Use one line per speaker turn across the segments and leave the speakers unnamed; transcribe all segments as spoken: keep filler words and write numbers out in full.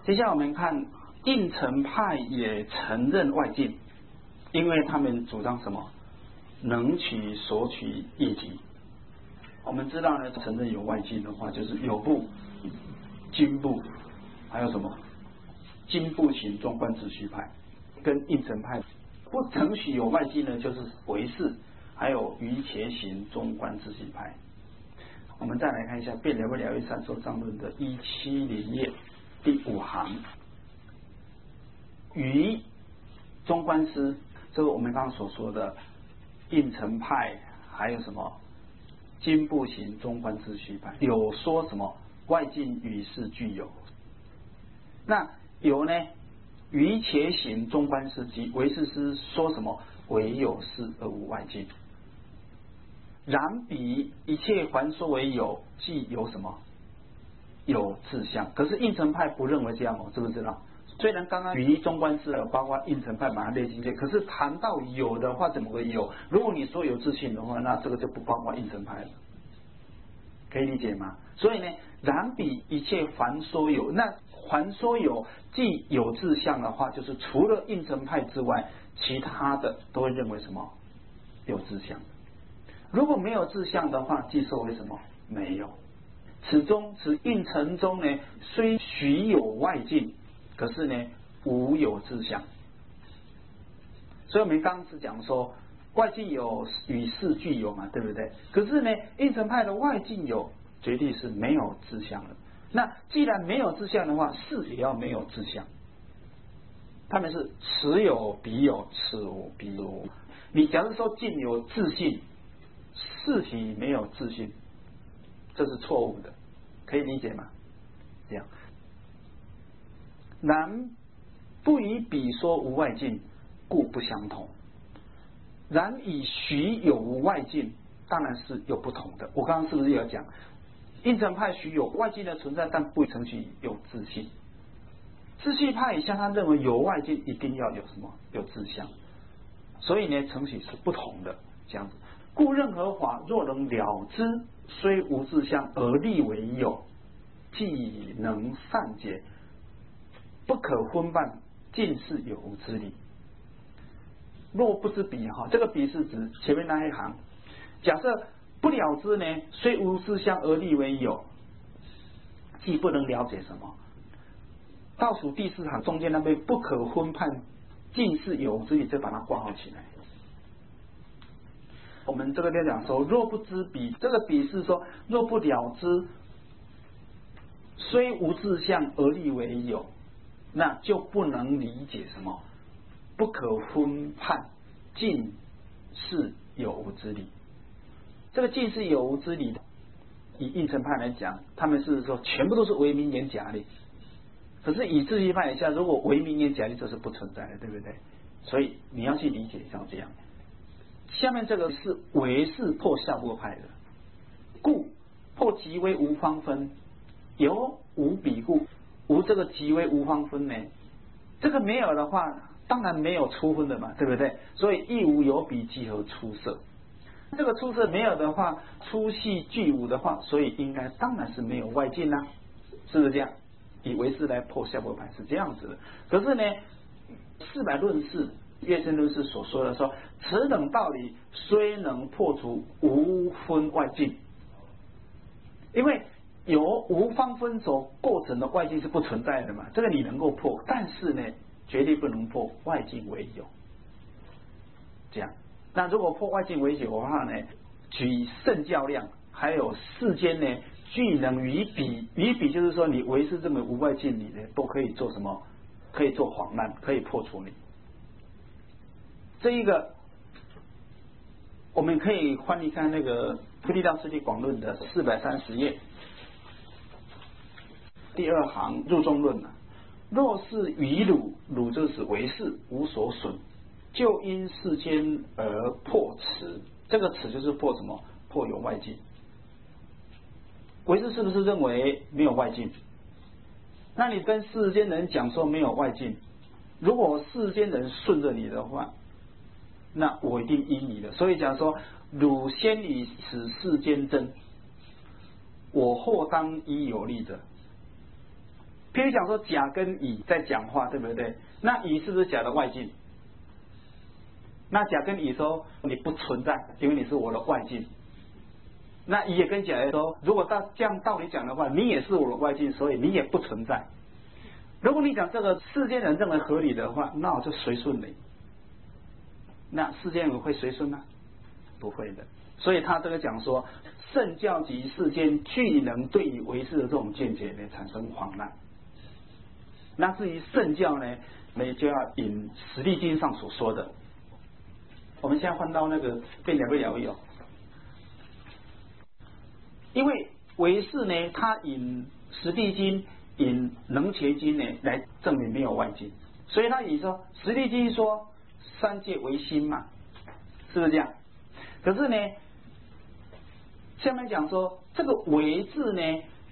接下来我们看应成派也承认外境，因为他们主张什么？能取索取业绩。我们知道呢，承认有外境的话，就是有部、经部，还有什么经部型中观秩序派跟应成派。不承许有外境呢，就是唯识，还有瑜伽型中观秩序派。我们再来看一下《辩了不了义三说章论》的一七零页第五行，于中观师，这个我们刚刚所说的应成派，还有什么经部型中观秩序派，有说什么外境与是具有。那有呢？瑜伽型中观师及唯识师说什么？唯有是而无外境。然彼一切还说为有，即有什么？有自相。可是应成派不认为这样哦，知不知道？虽然刚刚于中观师包括应成派把它列进去，可是谈到有的话，怎么会有？如果你说有自性的话，那这个就不包括应成派了，可以理解吗？所以呢，然彼一切还说有，那还说有既有自相的话，就是除了应成派之外，其他的都会认为什么？有自相。如果没有自相的话，即说为什么？没有。此中此应成中呢，虽许有外境，可是呢无有自相。所以我们刚刚是讲说外境有与是具有嘛，对不对？可是呢应成派的外境有绝对是没有自相的。那既然没有自相的话，是也要没有自相。他们是此有彼有，此无彼无。你假如说境有自性，事体没有自性，这是错误的，可以理解吗？这样，然不以彼说无外境，故不相同。然以许有无外境，当然是有不同的。我刚刚是不是有讲，应成派许有外境的存在，但不承许有自性。秩序派像他认为有外境一定要有什么？有自相。所以呢，承许是不同的，这样子。故任何法若能了知，虽无自相而立为有，即能善解，不可分办，尽是有无之理。若不知彼哈，这个彼是指前面那一行。假设不了知呢，虽无自相而立为有，既不能了解什么。倒数第四行中间那边不可分判，尽是有无之理，就把它挂号起来。我们这个在讲说，若不知彼，这个彼是说，若不了知，虽无自相而立为有，那就不能理解什么不可分判，尽是有无之理。这个尽是有无之理，以应成派来讲，他们是说全部都是唯名言假立。可是以秩序派来讲，如果唯名言假立，这是不存在的，对不对？所以你要去理解像这样。下面这个是唯识破下部派的，故破即为无方分，有无彼故，无这个即为无方分呢？这个没有的话，当然没有出分的嘛，对不对？所以亦无有彼即合出色。这个出色没有的话，粗细俱无的话，所以应该当然是没有外境啦，是不是这样？以唯识来破下部派是这样子的。可是呢，四百论释月生论释所说的说，此等道理虽能破除无分外境，因为有无方分所构成的外境是不存在的嘛，这个你能够破，但是呢，绝对不能破外境为有。这样，那如果破外境为有的话呢，举圣教量还有世间呢，俱能于彼，于彼就是说你唯识这么无外境理呢，都可以做什么？可以做晃乱，可以破除你。这一个我们可以翻一看那个菩提道次第广论的四百三十页第二行入中论啊，若是于汝，汝就是唯识无所损，就因世间而破此。这个此就是破什么？破有外境。唯识是不是认为没有外境？那你跟世间人讲说没有外境，如果世间人顺着你的话，那我一定依你的。所以讲说，汝先以此世间真，我后当依有利者。 譬如讲说甲跟乙在讲话，对不对？那乙是不是甲的外境？那甲跟乙说你不存在，因为你是我的外境。那乙也跟甲说，如果到这样道理讲的话，你也是我的外境，所以你也不存在。如果你讲这个世间人认为合理的话，那我就随顺你。那世间人会随顺吗？不会的。所以他这个讲说，圣教及世间俱能对以为是的这种见解呢，产生慌乱。那至于圣教呢，那就要引《实地经》上所说的。我们现在换到那个变了不了义哦，因为唯识呢，他引《实地经》、引《能伽经》呢来证明没有外境，所以他以说《实地经》说三界唯心嘛，是不是这样？可是呢，下面讲说这个唯字呢，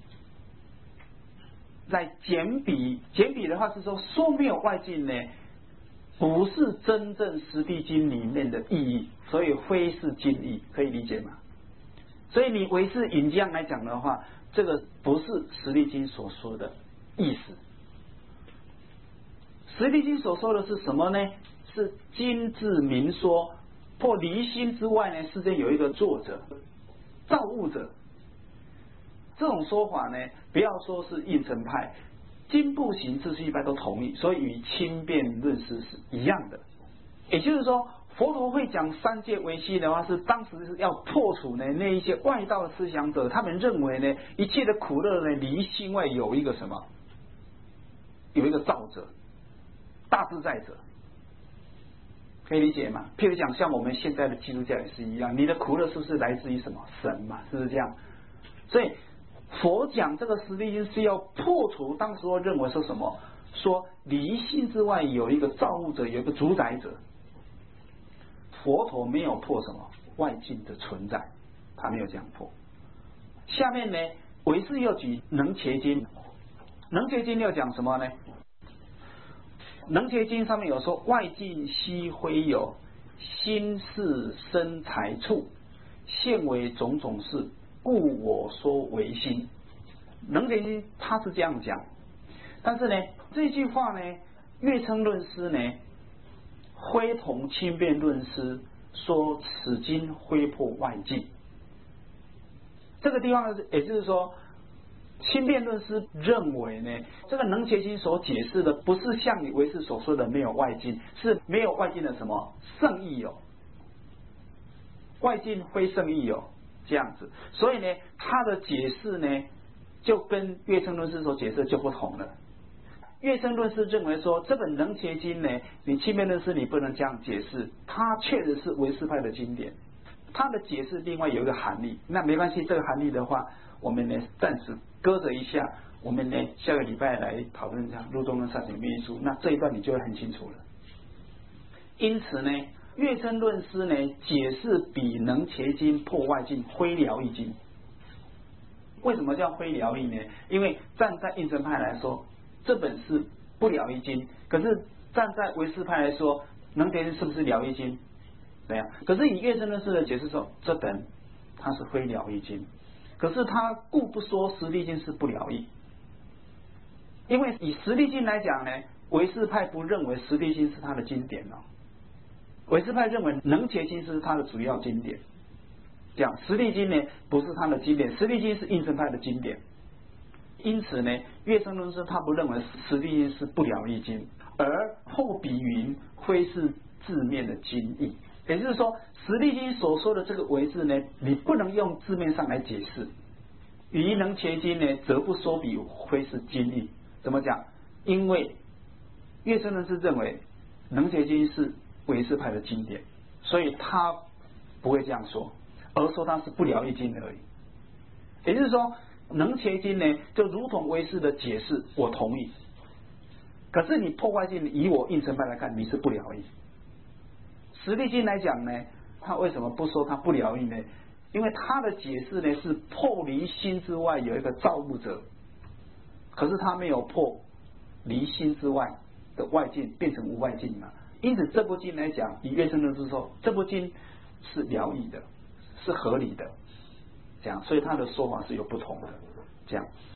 在简笔，简笔的话是说说没有外境呢，不是真正《实地经》里面的意义，所以非是经义，可以理解吗？所以你唯识引这样来讲的话，这个不是《实地经》所说的意思。《实地经》所说的是什么呢？是精致明说，或离心之外呢，世间有一个作者、造物者。这种说法呢，不要说是应成派，经部行秩序派都同意，所以与轻辩论师是一样的。也就是说，佛陀会讲三界唯心的话，是当时是要破除呢那一些外道的思想者，他们认为呢一切的苦乐呢离心外有一个什么，有一个造者、大自在者，可以理解吗？譬如讲，像我们现在的基督教也是一样，你的苦乐是不是来自于什么神嘛？是不是这样？所以佛讲这个实地经是要破除当时我认为说什么，说离心之外有一个造物者，有一个主宰者。佛陀没有破什么外境的存在，他没有这样破。下面呢，唯识又举能伽经，能伽经又讲什么呢？能伽经上面有说，外境悉非有，心是生财处，现为种种事，故我说唯心。能伽经他是这样讲，但是呢，这句话呢，月称论师呢，非同轻辩论师说此经非破外境。这个地方也就是说，轻辩论师认为呢，这个能伽经所解释的不是像你唯识所说的没有外境，是没有外境的什么圣意有，外境非圣意有这样子。所以呢，他的解释呢，就跟月称论师所解释就不同了。月称论师认为说，这本能伽经呢，你轻辩论师你不能这样解释，它确实是唯识派的经典，它的解释另外有一个含义。那没关系，这个含义的话，我们呢暂时搁着一下，我们呢下个礼拜来讨论一下入中论善解密书，那这一段你就会很清楚了。因此呢，月称论师呢解释比能伽经破外境非疗义经。为什么叫非疗义呢？因为站在应成派来说，这本是不疗义经，可是站在唯识派来说，能伽经是不是疗义经？对呀。可是以月称论师的解释说，这本它是非疗义经，可是他故不说实地经是不疗义，因为以实地经来讲呢，唯识派不认为实地经是他的经典哦，唯识派认为能伽经是他的主要经典，这样实地经呢不是他的经典，实地经是应成派的经典。因此呢，月称论师他不认为实地经是不疗义经，而后比云非是字面的经义。也就是说，实地经所说的这个唯字呢，你不能用字面上来解释。于能伽经呢，则不说比非是经义。怎么讲？因为月称论师认为能伽经是唯识派的经典，所以他不会这样说，而说它是不疗义经而已。也就是说，能伽经呢，就如同唯识的解释，我同意。可是你破坏境，以我应成派来看，你是不疗义。实地经来讲呢，他为什么不说他不疗义呢？因为他的解释呢是破离心之外有一个造物者，可是他没有破离心之外的外境变成无外境嘛。因此这部经来讲，以月称论师说，这部经是疗义的，是合理的，这样，所以他的说法是有不同的，这样。